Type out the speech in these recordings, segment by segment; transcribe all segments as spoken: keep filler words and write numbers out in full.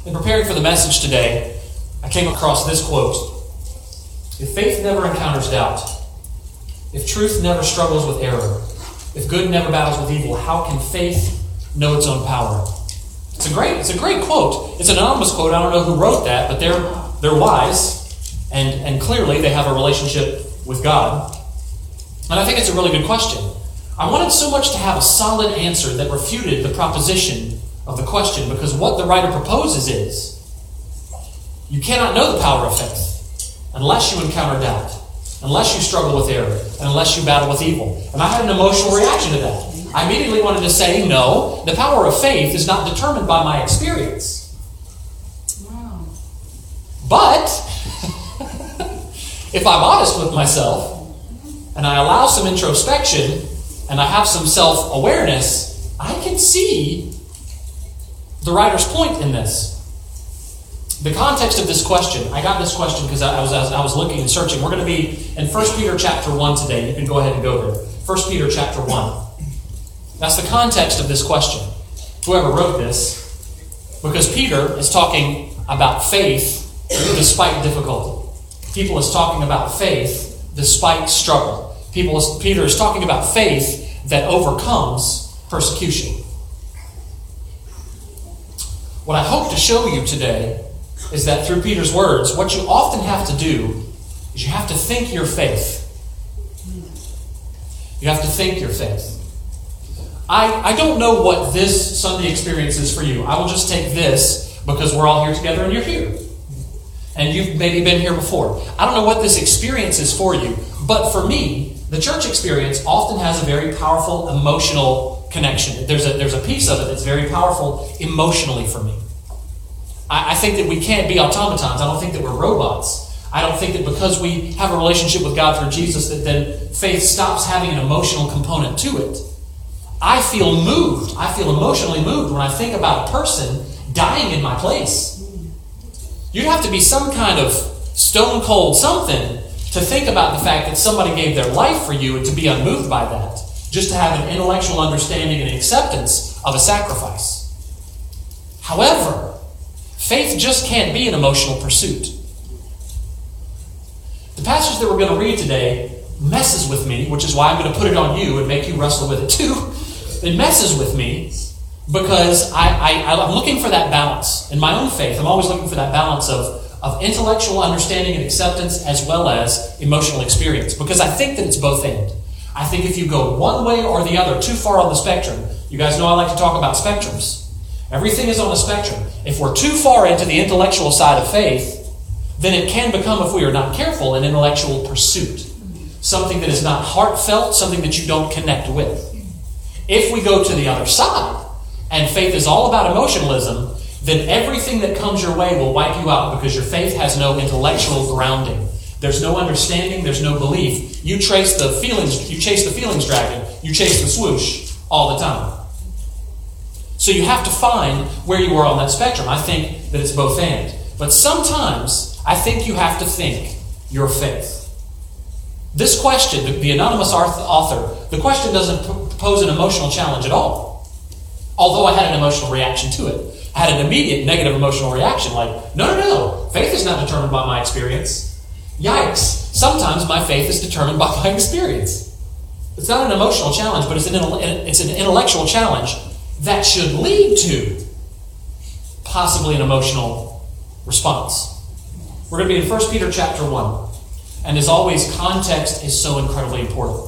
In preparing for the message today, I came across this quote. If faith never encounters doubt, if truth never struggles with error, if good never battles with evil, how can faith know its own power? It's a great, it's a great quote. It's an anonymous quote. I don't know who wrote that, but they're they're wise, and, and clearly they have a relationship with God. And I think it's a really good question. I wanted so much to have a solid answer that refuted the proposition of the question, because what the writer proposes is, you cannot know the power of faith unless you encounter doubt, unless you struggle with error, and unless you battle with evil. And I had an emotional reaction to that. I immediately wanted to say, no, the power of faith is not determined by my experience. Wow. But, if I'm honest with myself, and I allow some introspection, and I have some self-awareness, I can see the writer's point in this. The context of this question, I got this question because I was, I was looking and searching. We're going to be in First Peter chapter one today. You can go ahead and go there. First Peter chapter one. That's the context of this question. Whoever wrote this, because Peter is talking about faith despite difficulty. People is talking about faith despite struggle. People is, Peter is talking about faith that overcomes persecution. What I hope to show you today is that through Peter's words, what you often have to do is you have to think your faith. You have to think your faith. I, I don't know what this Sunday experience is for you. I will just take this because we're all here together and you're here. And you've maybe been here before. I don't know what this experience is for you, but for me, the church experience often has a very powerful emotional connection. There's a, there's a piece of it that's very powerful emotionally for me. I, I think that we can't be automatons. I don't think that we're robots. I don't think that because we have a relationship with God through Jesus that then faith stops having an emotional component to it. I feel moved. I feel emotionally moved when I think about a person dying in my place. You'd have to be some kind of stone cold something to think about the fact that somebody gave their life for you and to be unmoved by that. Just to have an intellectual understanding and acceptance of a sacrifice. However, faith just can't be an emotional pursuit. The passage that we're going to read today messes with me, which is why I'm going to put it on you and make you wrestle with it too. It messes with me because I, I, I'm looking for that balance in my own faith. I'm always looking for that balance of, of intellectual understanding and acceptance as well as emotional experience, because I think that it's both and. I think if you go one way or the other, too far on the spectrum, you guys know I like to talk about spectrums. Everything is on a spectrum. If we're too far into the intellectual side of faith, then it can become, if we are not careful, an intellectual pursuit. Something that is not heartfelt, something that you don't connect with. If we go to the other side, and faith is all about emotionalism, then everything that comes your way will wipe you out because your faith has no intellectual grounding. There's no understanding, there's no belief. You trace the feelings, you chase the feelings dragon, you chase the swoosh all the time. So you have to find where you are on that spectrum. I think that it's both and. But sometimes I think you have to think your faith. This question, the, the anonymous author, the question doesn't p- pose an emotional challenge at all. Although I had an emotional reaction to it. I had an immediate negative emotional reaction like, no, no, no, faith is not determined by my experience. Yikes, sometimes my faith is determined by my experience. It's not an emotional challenge, but it's an, it's an intellectual challenge that should lead to possibly an emotional response. We're going to be in First Peter chapter one. And as always, context is so incredibly important.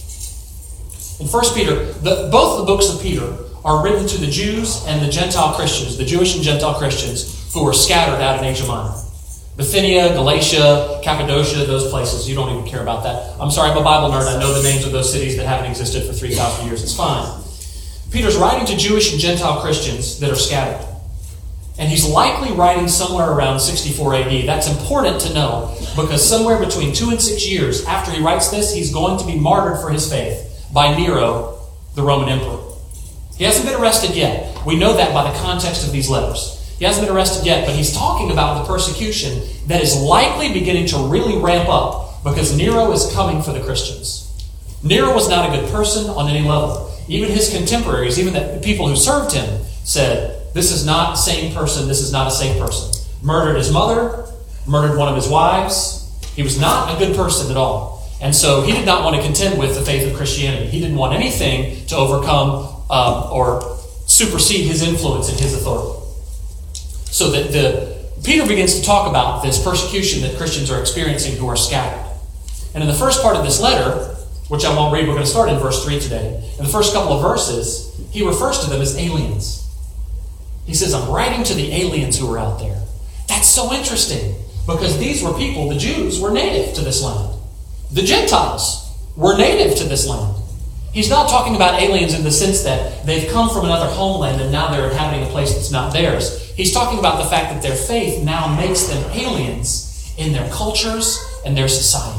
In First Peter, the, both the books of Peter are written to the Jews and the Gentile Christians, the Jewish and Gentile Christians who were scattered out in Asia Minor. Bithynia, Galatia, Cappadocia, those places. You don't even care about that. I'm sorry, I'm a Bible nerd. I know the names of those cities that haven't existed for three thousand years. It's fine. Peter's writing to Jewish and Gentile Christians that are scattered. And he's likely writing somewhere around sixty-four A D. That's important to know because somewhere between two and six years after he writes this, he's going to be martyred for his faith by Nero, the Roman emperor. He hasn't been arrested yet. We know that by the context of these letters. He hasn't been arrested yet, but he's talking about the persecution that is likely beginning to really ramp up because Nero is coming for the Christians. Nero was not a good person on any level. Even his contemporaries, even the people who served him, said, this is not a sane person. This is not a safe person. Murdered his mother, murdered one of his wives. He was not a good person at all. And so he did not want to contend with the faith of Christianity. He didn't want anything to overcome um, or supersede his influence and his authority. So that the Peter begins to talk about this persecution that Christians are experiencing who are scattered. And in the first part of this letter, which I won't read, we're going to start in verse three today. In the first couple of verses, he refers to them as aliens. He says, I'm writing to the aliens who are out there. That's so interesting, because these were people, the Jews were native to this land. The Gentiles were native to this land. He's not talking about aliens in the sense that they've come from another homeland and now they're inhabiting a place that's not theirs. He's talking about the fact that their faith now makes them aliens in their cultures and their society.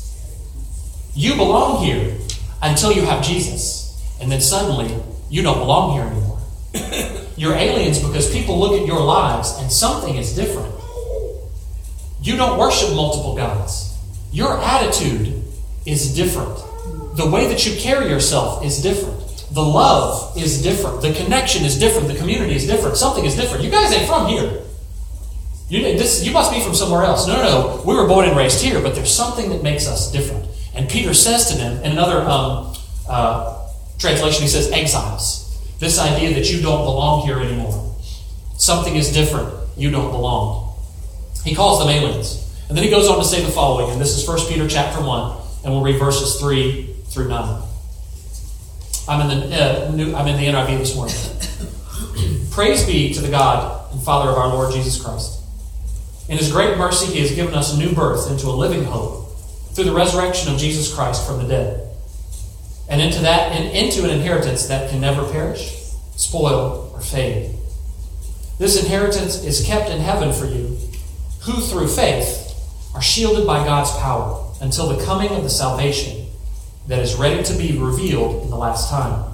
You belong here until you have Jesus, and then suddenly you don't belong here anymore. You're aliens because people look at your lives and something is different. You don't worship multiple gods. Your attitude is different. The way that you carry yourself is different. The love is different. The connection is different. The community is different. Something is different. You guys ain't from here. You, this, you must be from somewhere else. No, no, no. We were born and raised here, but there's something that makes us different. And Peter says to them, in another um, uh, translation, he says exiles. This idea that you don't belong here anymore. Something is different. You don't belong. He calls them aliens. And then he goes on to say the following, and this is First Peter chapter one, and we'll read verses three through nine. I'm in the uh, new, I'm in the N I V this morning. Praise be to the God and Father of our Lord Jesus Christ. In his great mercy, he has given us new birth into a living hope through the resurrection of Jesus Christ from the dead, and into that and into an inheritance that can never perish, spoil, or fade. This inheritance is kept in heaven for you, who through faith are shielded by God's power until the coming of the salvation that is ready to be revealed in the last time.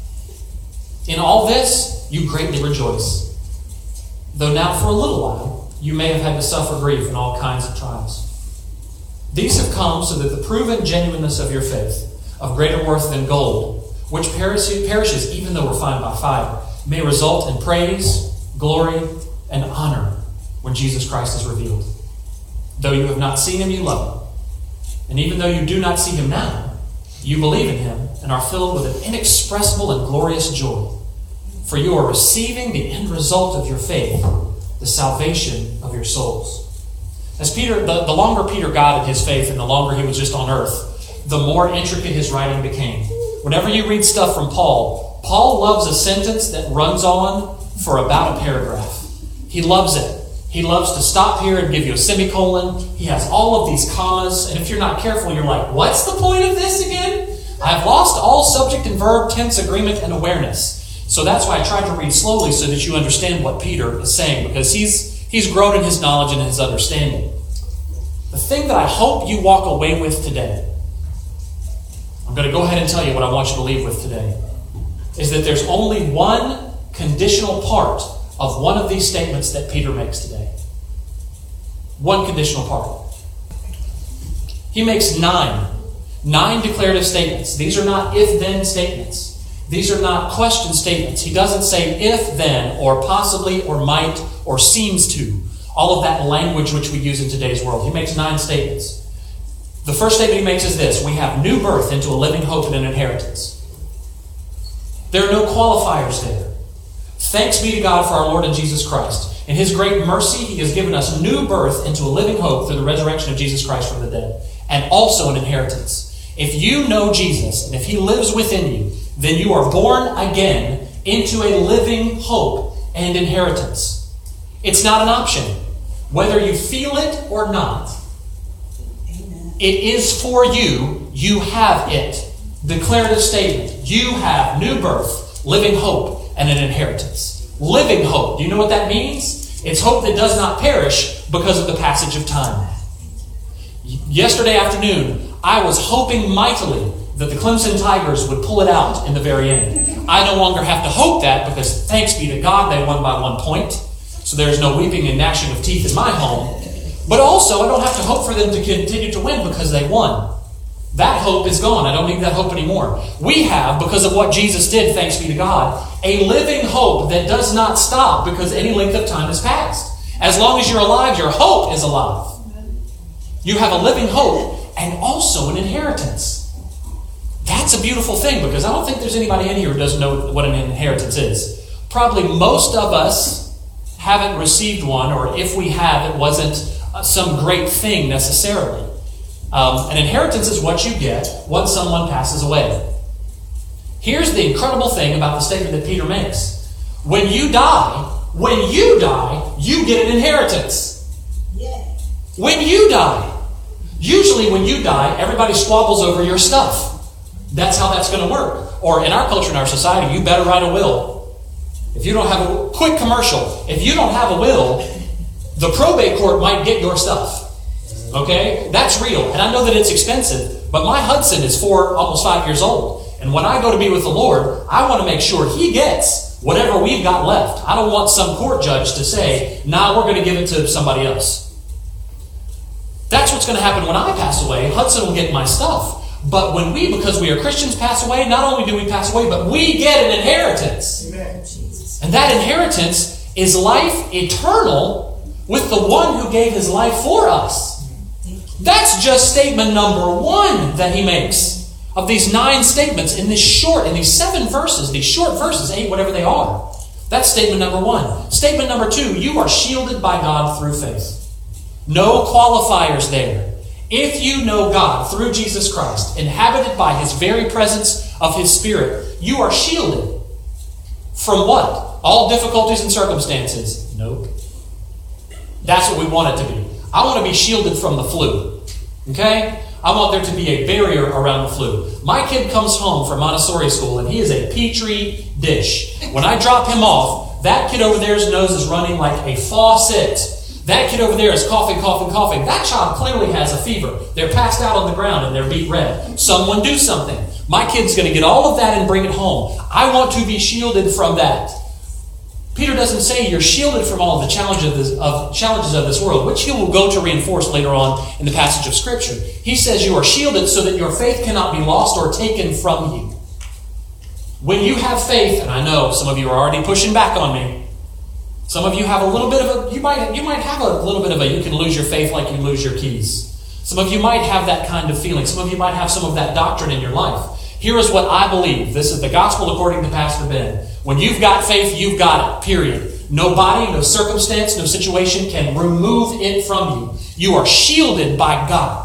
In all this you greatly rejoice, though now for a little while you may have had to suffer grief in all kinds of trials. These have come so that the proven genuineness of your faith, of greater worth than gold, which perishes even though refined by fire, may result in praise, glory, and honor when Jesus Christ is revealed. Though you have not seen him, you love him. And even though you do not see him now, you believe in him and are filled with an inexpressible and glorious joy. For you are receiving the end result of your faith, the salvation of your souls. As Peter, the, the longer Peter got in his faith and the longer he was just on earth, the more intricate his writing became. Whenever you read stuff from Paul, Paul loves a sentence that runs on for about a paragraph. He loves it. He loves to stop here and give you a semicolon. He has all of these commas, and if you're not careful, you're like, what's the point of this again? I've lost all subject and verb, tense, agreement, and awareness. So that's why I tried to read slowly so that you understand what Peter is saying, because he's he's grown in his knowledge and his understanding. The thing that I hope you walk away with today, I'm going to go ahead and tell you what I want you to leave with today, is that there's only one conditional part of one of these statements that Peter makes today. One conditional part. He makes nine. Nine declarative statements. These are not if-then statements. These are not question statements. He doesn't say if-then or possibly or might or seems to. All of that language which we use in today's world. He makes nine statements. The first statement he makes is this: we have new birth into a living hope and an inheritance. There are no qualifiers there. Thanks be to God for our Lord and Jesus Christ. In his great mercy, he has given us new birth into a living hope through the resurrection of Jesus Christ from the dead, and also an inheritance. If you know Jesus, and if he lives within you, then you are born again into a living hope and inheritance. It's not an option. Whether you feel it or not, it is for you. You have it. Declarative statement. You have new birth, living hope, and an inheritance. Living hope. Do you know what that means? It's hope that does not perish because of the passage of time. Yesterday afternoon, I was hoping mightily that the Clemson Tigers would pull it out in the very end. I no longer have to hope that, because thanks be to God they won by one point. So there's no weeping and gnashing of teeth in my home. But also, I don't have to hope for them to continue to win because they won. That hope is gone. I don't need that hope anymore. We have, because of what Jesus did, thanks be to God, a living hope that does not stop because any length of time has passed. As long as you're alive, your hope is alive. You have a living hope and also an inheritance. That's a beautiful thing, because I don't think there's anybody in here who doesn't know what an inheritance is. Probably most of us haven't received one, or if we have, it wasn't some great thing necessarily. Um, an inheritance is what you get once someone passes away. Here's the incredible thing about the statement that Peter makes. When you die, when you die, you get an inheritance. Yeah. When you die. Usually when you die, everybody squabbles over your stuff. That's how that's going to work. Or in our culture, in our society, you better write a will. If you don't have a quick commercial, if you don't have a will, the probate court might get your stuff. Okay? That's real. And I know that it's expensive, but my Hudson is four, almost five years old. And when I go to be with the Lord, I want to make sure he gets whatever we've got left. I don't want some court judge to say, nah, we're going to give it to somebody else. That's what's going to happen when I pass away. Hudson will get my stuff. But when we, because we are Christians, pass away, not only do we pass away, but we get an inheritance. Amen. And that inheritance is life eternal with the one who gave his life for us. That's just statement number one that he makes of these nine statements in this short, in these seven verses, these short verses, eight, whatever they are. That's statement number one. Statement number two, you are shielded by God through faith. No qualifiers there. If you know God through Jesus Christ, inhabited by his very presence of his Spirit, you are shielded from what? All difficulties and circumstances? Nope. That's what we want it to be. I want to be shielded from the flu. Okay? I want there to be a barrier around the flu. My kid comes home from Montessori school and he is a petri dish. When I drop him off, that kid over there's nose is running like a faucet. That kid over there is coughing, coughing, coughing. That child clearly has a fever. They're passed out on the ground and they're beet red. Someone do something. My kid's going to get all of that and bring it home. I want to be shielded from that. Peter doesn't say you're shielded from all of the challenges of, this, of challenges of this world, which he will go to reinforce later on in the passage of Scripture. He says you are shielded so that your faith cannot be lost or taken from you. When you have faith, and I know some of you are already pushing back on me, some of you have a little bit of a, you might, you might have a little bit of a, you can lose your faith like you lose your keys. Some of you might have that kind of feeling. Some of you might have some of that doctrine in your life. Here is what I believe. This is the gospel according to Pastor Ben. When you've got faith, you've got it, period. Nobody, no circumstance, no situation can remove it from you. You are shielded by God.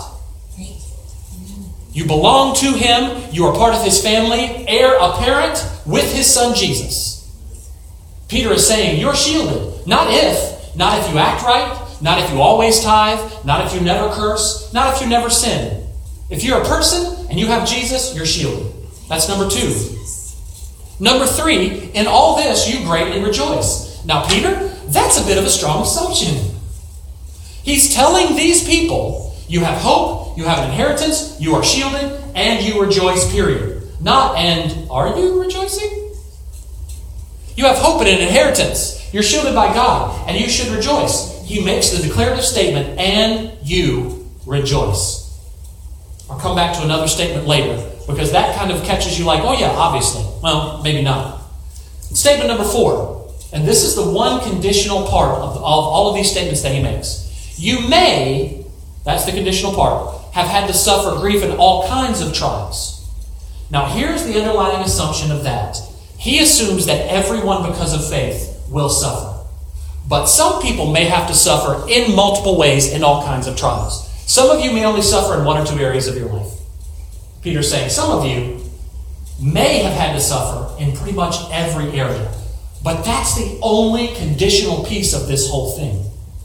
You belong to him. You are part of his family, heir apparent with his son Jesus. Peter is saying you're shielded. Not if, not if you act right, not if you always tithe, not if you never curse, not if you never sin. If you're a person and you have Jesus, you're shielded. That's number two. Number three, in all this you greatly rejoice. Now, Peter, that's a bit of a strong assumption. He's telling these people, you have hope, you have an inheritance, you are shielded, and you rejoice, period. Not, and are you rejoicing? You have hope and an inheritance. You're shielded by God, and you should rejoice. He makes the declarative statement, and you rejoice. I'll come back to another statement later, because that kind of catches you like, oh yeah, obviously. Well, maybe not. Statement number four, and this is the one conditional part of, the, of all of these statements that he makes. You may, that's the conditional part, have had to suffer grief in all kinds of trials. Now here's the underlying assumption of that. He assumes that everyone, because of faith, will suffer. But some people may have to suffer in multiple ways in all kinds of trials. Some of you may only suffer in one or two areas of your life. Peter's saying some of you may have had to suffer in pretty much every area. But that's the only conditional piece of this whole thing.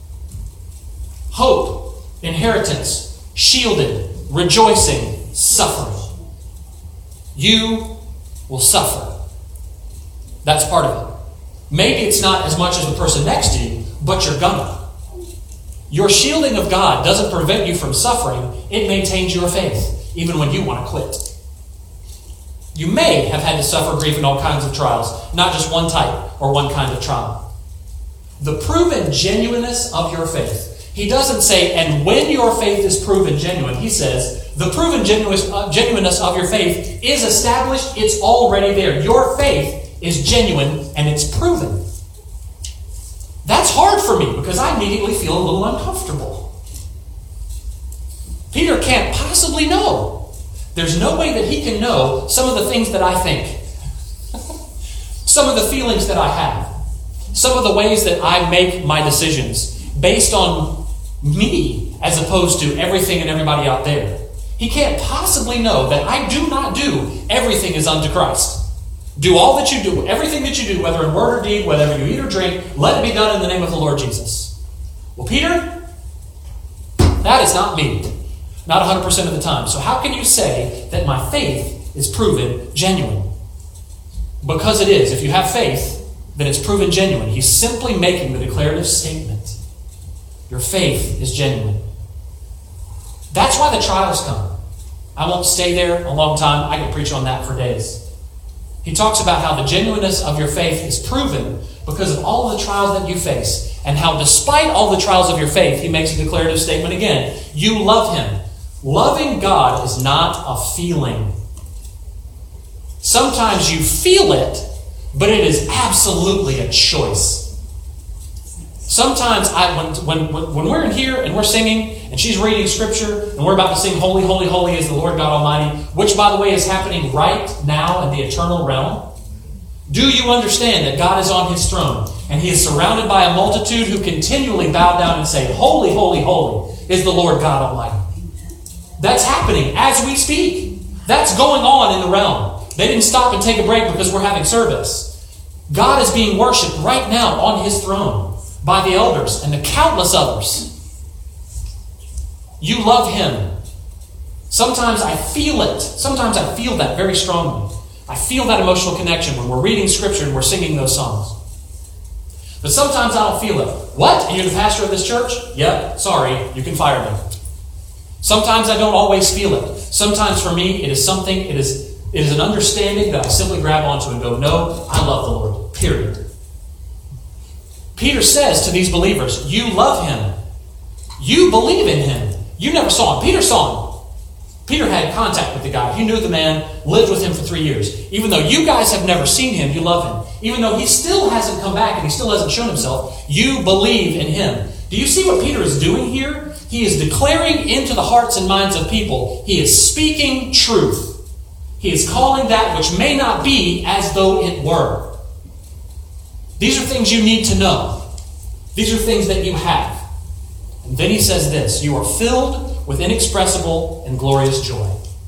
Hope, inheritance, shielded, rejoicing, suffering. You will suffer. That's part of it. Maybe it's not as much as the person next to you, but you're gonna. Your shielding of God doesn't prevent you from suffering. It maintains your faith, even when you want to quit. You may have had to suffer grief in all kinds of trials, not just one type or one kind of trial. The proven genuineness of your faith. He doesn't say, and when your faith is proven genuine, he says, The proven genuineness of your faith is established. It's already there. Your faith is genuine and it's proven. That's hard for me because I immediately feel a little uncomfortable. Peter can't possibly know. There's no way that he can know some of the things that I think, some of the feelings that I have, some of the ways that I make my decisions based on me as opposed to everything and everybody out there. He can't possibly know that I do not do everything is unto Christ. Do all that you do, everything that you do, whether in word or deed, whether you eat or drink, let it be done in the name of the Lord Jesus. Well, Peter, that is not me. Not one hundred percent of the time. So how can you say that my faith is proven genuine? Because it is. If you have faith, then it's proven genuine. He's simply making the declarative statement. Your faith is genuine. That's why the trials come. I won't stay there a long time. I can preach on that for days. He talks about how the genuineness of your faith is proven because of all of the trials that you face, and how despite all the trials of your faith, he makes a declarative statement again. You love him. Loving God is not a feeling. Sometimes you feel it, but it is absolutely a choice. Sometimes I, when, when, when we're in here and we're singing and she's reading scripture and we're about to sing Holy, Holy, Holy is the Lord God Almighty, which by the way is happening right now in the eternal realm. Do you understand that God is on his throne and he is surrounded by a multitude who continually bow down and say, Holy, Holy, Holy is the Lord God Almighty. That's happening as we speak. That's going on in the realm. They didn't stop and take a break because we're having service. God is being worshipped right now on his throne by the elders and the countless others. You love him. Sometimes I feel it. Sometimes I feel that very strongly. I feel that emotional connection when we're reading scripture and we're singing those songs. But sometimes I don't feel it. What? And you're the pastor of this church? Yep. Sorry. You can fire me. Sometimes I don't always feel it. Sometimes for me, it is something, it is, it is an understanding that I simply grab onto and go, no, I love the Lord. Period. Peter says to these believers, you love him. You believe in him. You never saw him. Peter saw him. Peter had contact with the guy. He knew the man, lived with him for three years. Even though you guys have never seen him, you love him. Even though he still hasn't come back and he still hasn't shown himself, you believe in him. Do you see what Peter is doing here? He is declaring into the hearts and minds of people. He is speaking truth. He is calling that which may not be as though it were. These are things you need to know. These are things that you have. And then he says this, you are filled with inexpressible and glorious joy.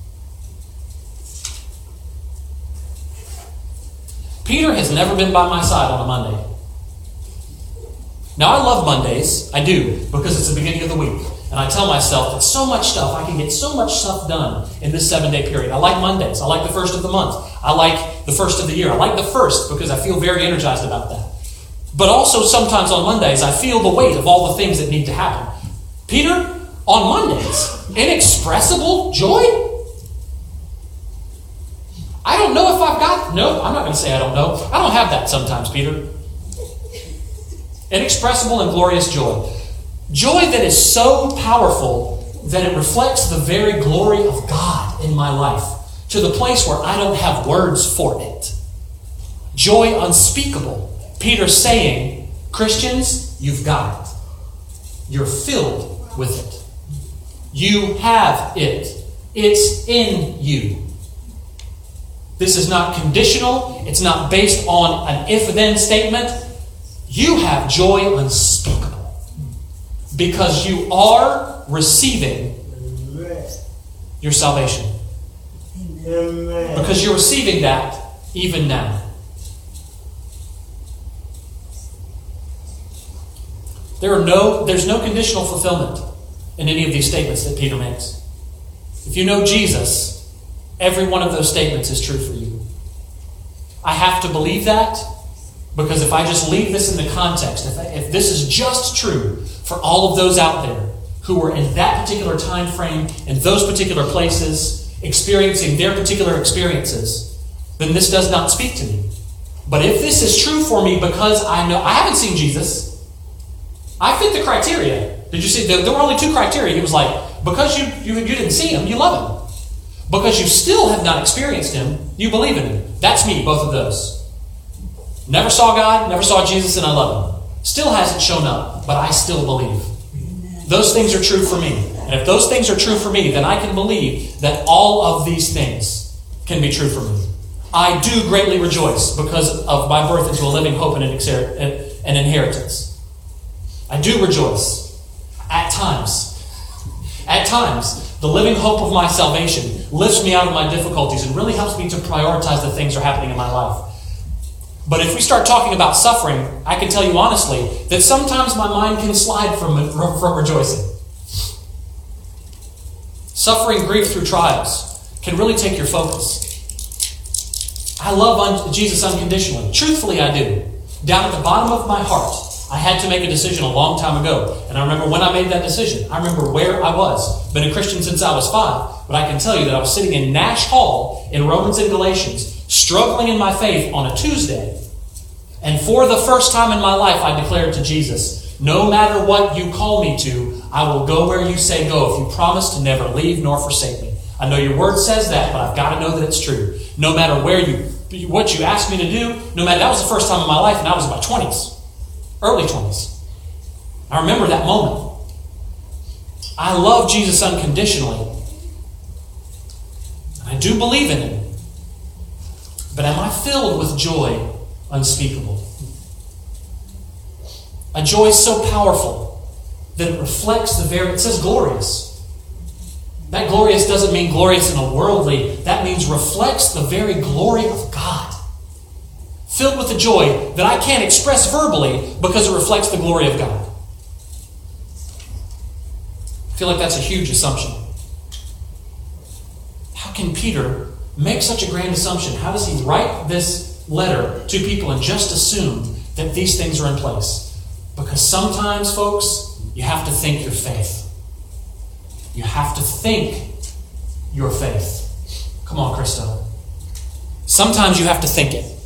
Peter has never been by my side on a Monday. Now, I love Mondays. I do, because it's the beginning of the week. And I tell myself that so much stuff, I can get so much stuff done in this seven-day period. I like Mondays. I like the first of the month. I like the first of the year. I like the first because I feel very energized about that. But also sometimes on Mondays, I feel the weight of all the things that need to happen. Peter, on Mondays, inexpressible joy? I don't know if I've got... No, I'm not going to say I don't know. I don't have that sometimes, Peter. Inexpressible and glorious joy. Joy that is so powerful that it reflects the very glory of God in my life to the place where I don't have words for it. Joy unspeakable. Peter saying, Christians, you've got it. You're filled with it. You have it. It's in you. This is not conditional. It's not based on an if-then statement. You have joy unspeakable because you are receiving your salvation. Because you're receiving that even now. There are no, there's no conditional fulfillment in any of these statements that Peter makes. If you know Jesus, every one of those statements is true for you. I have to believe that because if I just leave this in the context, if, I, if this is just true for all of those out there who were in that particular time frame, in those particular places, experiencing their particular experiences, then this does not speak to me. But if this is true for me because I know, I haven't seen Jesus, I fit the criteria. Did you see? There were only two criteria. He was like, Because you, you, you didn't see him, you love him. Because you still have not experienced him, you believe in him. That's me, both of those. Never saw God, never saw Jesus, and I love him. Still hasn't shown up, but I still believe. Those things are true for me. And if those things are true for me, then I can believe that all of these things can be true for me. I do greatly rejoice because of my birth into a living hope and an inheritance. I do rejoice. At times. At times, the living hope of my salvation lifts me out of my difficulties and really helps me to prioritize the things that are happening in my life. But if we start talking about suffering, I can tell you honestly that sometimes my mind can slide from, from, from rejoicing. Suffering, grief through trials can really take your focus. I love un- Jesus unconditionally. Truthfully, I do. Down at the bottom of my heart, I had to make a decision a long time ago. And I remember when I made that decision. I remember where I was. Been a Christian since I was five. But I can tell you that I was sitting in Nash Hall in Romans and Galatians, struggling in my faith on a Tuesday. And for the first time in my life, I declared to Jesus, no matter what you call me to, I will go where you say go if you promise to never leave nor forsake me. I know your word says that, but I've got to know that it's true. No matter where you, what you asked me to do, no matter, that was the first time in my life, and I was in my twenties, early twenties. I remember that moment. I love Jesus unconditionally. I do believe in him. But am I filled with joy unspeakable? A joy so powerful that it reflects the very, it says glorious. That glorious doesn't mean glorious in a worldly, that means reflects the very glory of God. Filled with a joy that I can't express verbally because it reflects the glory of God. I feel like that's a huge assumption. How can Peter make such a grand assumption? How does he write this letter to people and just assume that these things are in place? Because sometimes, folks, you have to think your faith. You have to think your faith. Come on, Christo. Sometimes you have to think it.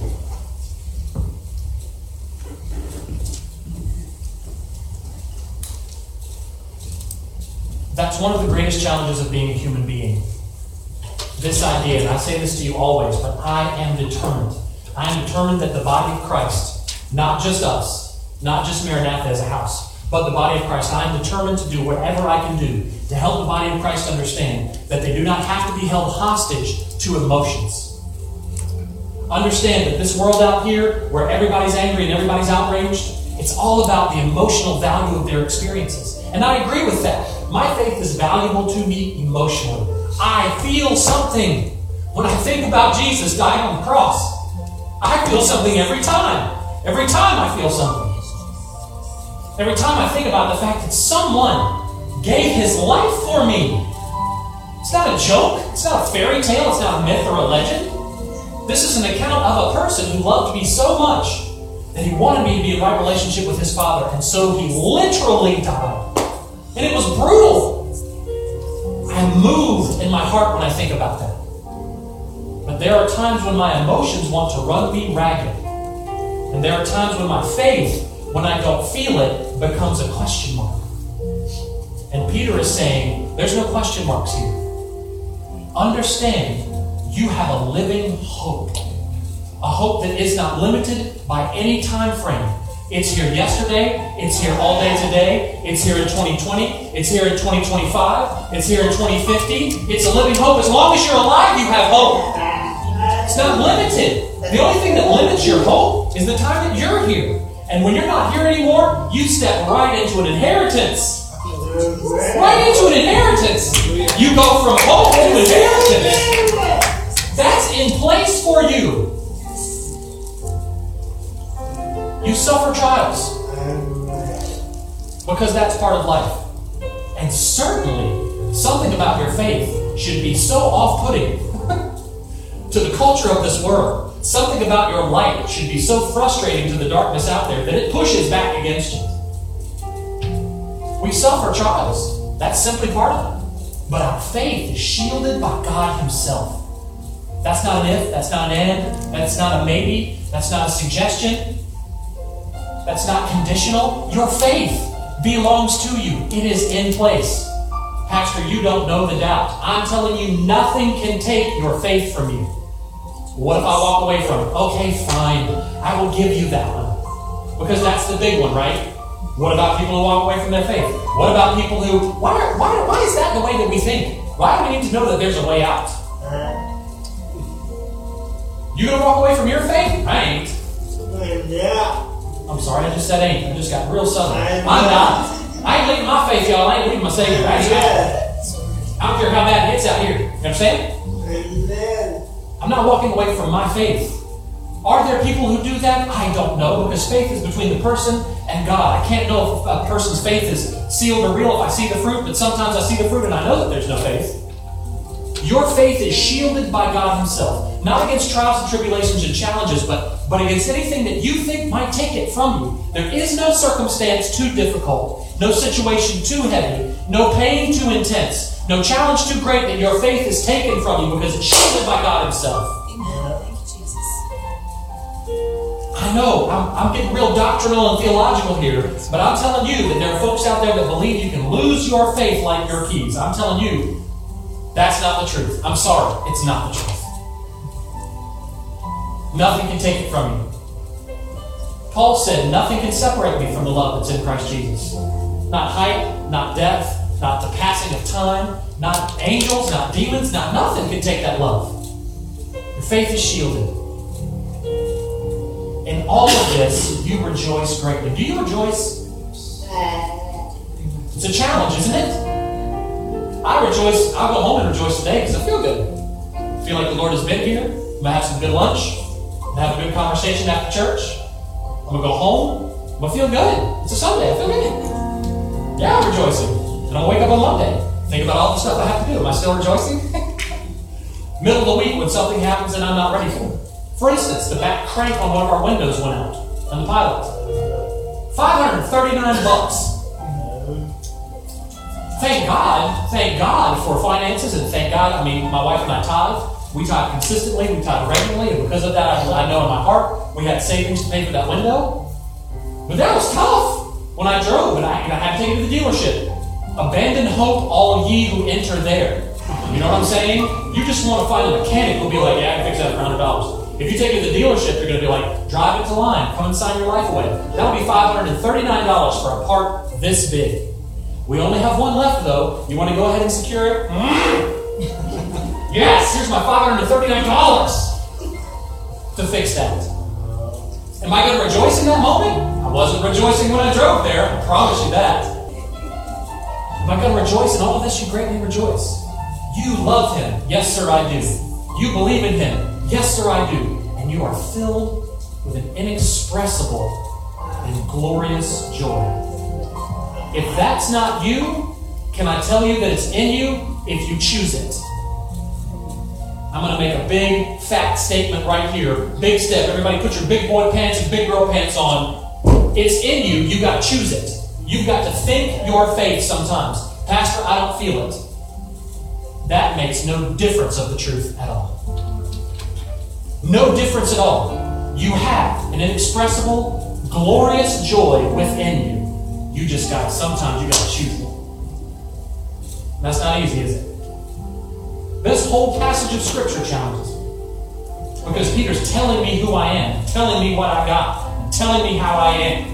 That's one of the greatest challenges of being a human being. This idea, and I say this to you always, but I am determined. I am determined that the body of Christ, not just us, not just Maranatha as a house, but the body of Christ, I am determined to do whatever I can do to help the body of Christ understand that they do not have to be held hostage to emotions. Understand that this world out here, where everybody's angry and everybody's outraged, it's all about the emotional value of their experiences. And I agree with that. My faith is valuable to me emotionally. I feel something when I think about Jesus dying on the cross. I feel something every time. Every time I feel something. Every time I think about the fact that someone gave his life for me. It's not a joke. It's not a fairy tale. It's not a myth or a legend. This is an account of a person who loved me so much that he wanted me to be in right relationship with his Father. And so he literally died. And it was brutal. I am moved in my heart when I think about that. But there are times when my emotions want to run me ragged. And there are times when my faith, when I don't feel it, becomes a question mark. And Peter is saying, there's no question marks here. Understand, you have a living hope. A hope that is not limited by any time frame. It's here yesterday, it's here all day today, it's here in twenty twenty, it's here in twenty twenty-five, it's here in twenty fifty. It's a living hope. As long as you're alive, you have hope. It's not limited. The only thing that limits your hope is the time that you're here. And when you're not here anymore, you step right into an inheritance. Right into an inheritance. You go from hope to inheritance. That's in place for you. You suffer trials because that's part of life. And certainly, something about your faith should be so off-putting to the culture of this world. Something about your light should be so frustrating to the darkness out there that it pushes back against you. We suffer trials. That's simply part of it. But our faith is shielded by God Himself. That's not an if, that's not an and, that's not a maybe, that's not a suggestion. That's not conditional. Your faith belongs to you. It is in place. Pastor, you don't know the doubt. I'm telling you, nothing can take your faith from you. What if I walk away from it? Okay, fine. I will give you that one. Because that's the big one, right? What about people who walk away from their faith? What about people who... Why, why, why is that the way that we think? Why do we need to know that there's a way out? You gonna walk away from your faith? I ain't. Yeah. I'm sorry, I just said ain't. I just got real southern. I'm not. I ain't leaving my faith, y'all. I ain't leaving my Savior. I, ain't I don't care how bad it gets out here. You understand? Amen. I'm not walking away from my faith. Are there people who do that? I don't know, because faith is between the person and God. I can't know if a person's faith is sealed or real if I see the fruit, but sometimes I see the fruit and I know that there's no faith. Your faith is shielded by God Himself, not against trials and tribulations and challenges, but, but against anything that you think might take it from you. There is no circumstance too difficult, no situation too heavy, no pain too intense, no challenge too great that your faith is taken from you because it's shielded by God Himself. Amen. Thank you, Jesus. I know, I'm, I'm getting real doctrinal and theological here, but I'm telling you that there are folks out there that believe you can lose your faith like your keys. I'm telling you, that's not the truth. I'm sorry, it's not the truth. Nothing can take it from you. Paul said, nothing can separate me from the love that's in Christ Jesus. Not height, not depth, not the passing of time, not angels, not demons, not nothing can take that love. Your faith is shielded. In all of this, you rejoice greatly. Do you rejoice? It's a challenge, isn't it? I rejoice. I'll go home and rejoice today because I feel good. I feel like the Lord has been here. I'm going to have some good lunch. I'm going to have a good conversation after church. I'm going to go home. I'm going to feel good. It's a Sunday. I feel good. Yeah, I'm rejoicing. And I'm going to wake up on Monday. Think about all the stuff I have to do. Am I still rejoicing? Middle of the week when something happens and I'm not ready for it. For instance, the back crank on one of our windows went out on the pilot. five hundred thirty-nine bucks. Thank God, thank God for finances, and thank God, I mean, my wife and I tithe. We tithe consistently, we tithe regularly, and because of that, I, I know in my heart, we had savings to pay for that window. But that was tough when I drove, and I, and I had to take it to the dealership. Abandon hope, all ye who enter there. You know what I'm saying? You just want to find a mechanic who'll be like, yeah, I can fix that for one hundred dollars. If you take it to the dealership, they're going to be like, drive it to line, come and sign your life away. That would be five hundred thirty-nine dollars for a part this big. We only have one left, though. You want to go ahead and secure it? Yes, here's my five hundred thirty-nine dollars to fix that. Am I going to rejoice in that moment? I wasn't rejoicing when I drove there. I promise you that. Am I going to rejoice in all of this? You greatly rejoice. You love Him. Yes, sir, I do. You believe in Him. Yes, sir, I do. And you are filled with an inexpressible and glorious joy. If that's not you, can I tell you that it's in you if you choose it? I'm going to make a big, fat statement right here. Big step. Everybody put your big boy pants and big girl pants on. It's in you. You've got to choose it. You've got to think your faith sometimes. Pastor, I don't feel it. That makes no difference of the truth at all. No difference at all. You have an inexpressible, glorious joy within you. You just got, sometimes you got to choose it. That's not easy, is it? This whole passage of Scripture challenges me. Because Peter's telling me who I am, telling me what I got, and telling me how I am.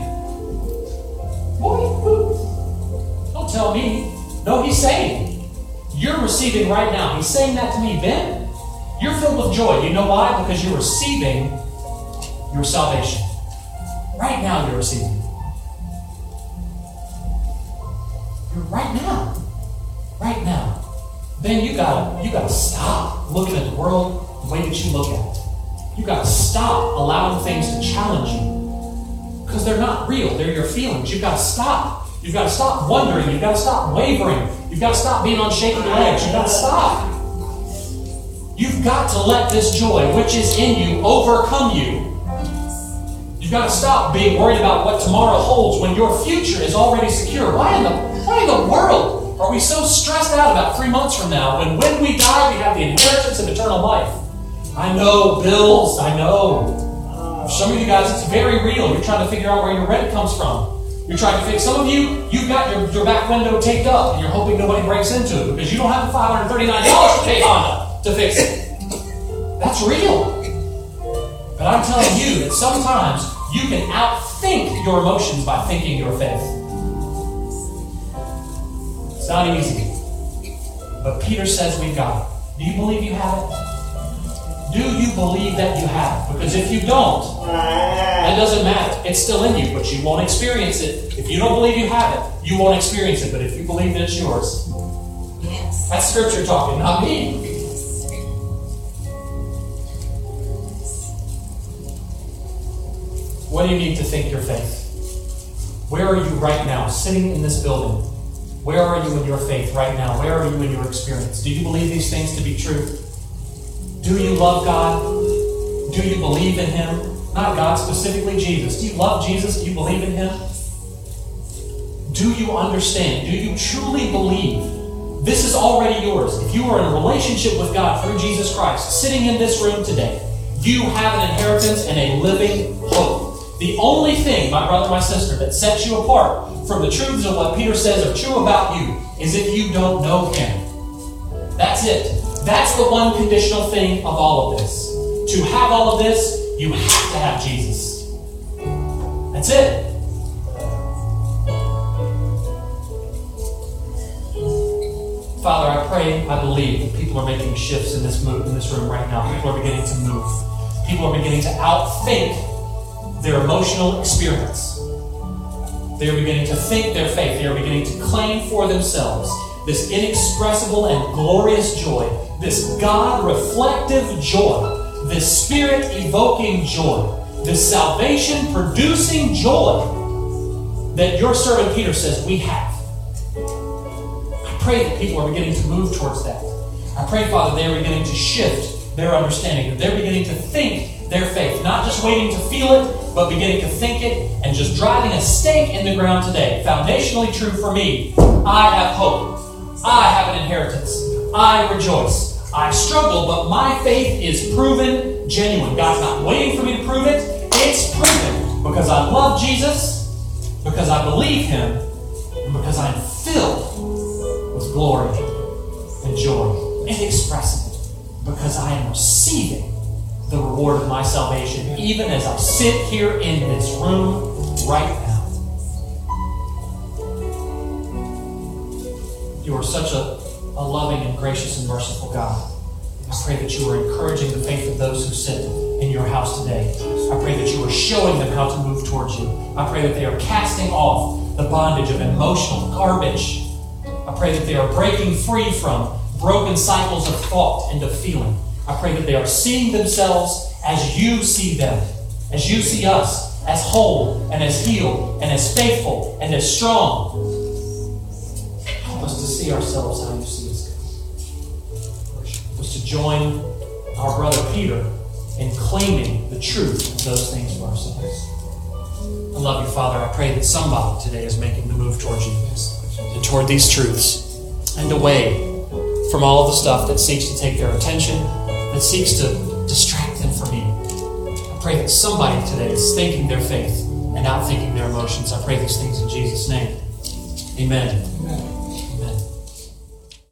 Boy, don't tell me. No, he's saying, you're receiving right now. He's saying that to me, Ben. You're filled with joy. You know why? Because you're receiving your salvation. Right now you're receiving. You're right now. Right now. Ben, you gotta, you gotta stop looking at the world the way that you look at it. You gotta stop allowing things to challenge you. Because they're not real. They're your feelings. You've got to stop. You've got to stop wondering. You've got to stop wavering. You've got to stop being on shaky legs. You've got to stop. You've got to let this joy, which is in you, overcome you. You've got to stop being worried about what tomorrow holds when your future is already secure. Why in the, why in the world are we so stressed out about three months from now when when we die we have the inheritance of eternal life? I know, bills, I know. For some of you guys, it's very real. You're trying to figure out where your rent comes from. You're trying to fix. Some of you, you've got your, your back window taped up and you're hoping nobody breaks into it because you don't have the five hundred thirty-nine dollars to pay Honda to fix it. That's real. But I'm telling you that sometimes you can outthink your emotions by thinking your faith. It's not easy. But Peter says we've got it. Do you believe you have it? Do you believe that you have it? Because if you don't, that doesn't matter. It's still in you, but you won't experience it. If you don't believe you have it, you won't experience it. But if you believe that it's yours, yes. That's Scripture talking, not me. What do you need to think your faith? Where are you right now, sitting in this building? Where are you in your faith right now? Where are you in your experience? Do you believe these things to be true? Do you love God? Do you believe in Him? Not God, specifically Jesus. Do you love Jesus? Do you believe in Him? Do you understand? Do you truly believe this is already yours? If you are in a relationship with God through Jesus Christ, sitting in this room today, you have an inheritance and a living hope. The only thing, my brother, my sister, that sets you apart from the truths of what Peter says are true about you is if you don't know Him. That's it. That's the one conditional thing of all of this. To have all of this, you have to have Jesus. That's it. Father, I pray, I believe that people are making shifts in this move, in this room right now. People are beginning to move. People are beginning to outthink their emotional experience. They are beginning to think their faith. They are beginning to claim for themselves this inexpressible and glorious joy, this God-reflective joy, this Spirit-evoking joy, this salvation-producing joy that your servant Peter says we have. I pray that people are beginning to move towards that. I pray, Father, they are beginning to shift their understanding, that they're beginning to think their faith, not just waiting to feel it, but beginning to think it and just driving a stake in the ground today. Foundationally true for me. I have hope. I have an inheritance. I rejoice. I struggle, but my faith is proven genuine. God's not waiting for me to prove it. It's proven because I love Jesus, because I believe Him, and because I am filled with glory and joy, inexpressible, because I am receiving the reward of my salvation, even as I sit here in this room right now. You are such a, a loving and gracious and merciful God. I pray that you are encouraging the faith of those who sit in your house today. I pray that you are showing them how to move towards you. I pray that they are casting off the bondage of emotional garbage. I pray that they are breaking free from broken cycles of thought and of feeling. I pray that they are seeing themselves as you see them, as you see us, as whole and as healed and as faithful and as strong. Help us to see ourselves how you see us. Help us to join our brother Peter in claiming the truth of those things for ourselves. I love you, Father. I pray that somebody today is making the move towards you and toward these truths and away from all of the stuff that seeks to take their attention, that seeks to distract them from you. I pray that somebody today is thinking their faith and outthinking their emotions. I pray these things in Jesus' name. Amen. Amen.